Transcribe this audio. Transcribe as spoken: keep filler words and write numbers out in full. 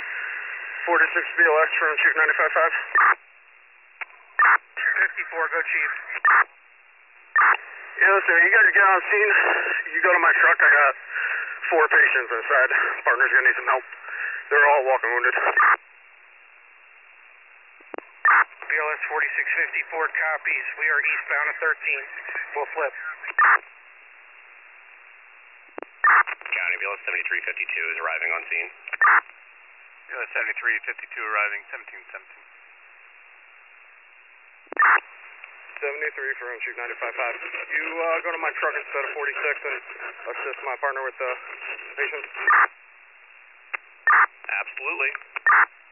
forty-six B L S from Chief ninety-five five. fifty-four, go Chief. Yeah, listen, you guys get on scene, you go to my truck, I got four patients inside. Partner's gonna need some help. They're all walking wounded. B L S forty-six fifty-four copies. We are eastbound at thirteen. We'll flip. County, B L S seventy-three fifty-two is arriving on scene. B L S seventy-three fifty-two arriving, seventeen seventeen. seventy-three from Chief ninety-five five. You uh, go to my truck instead of forty-six and assist my partner with the patient? Absolutely.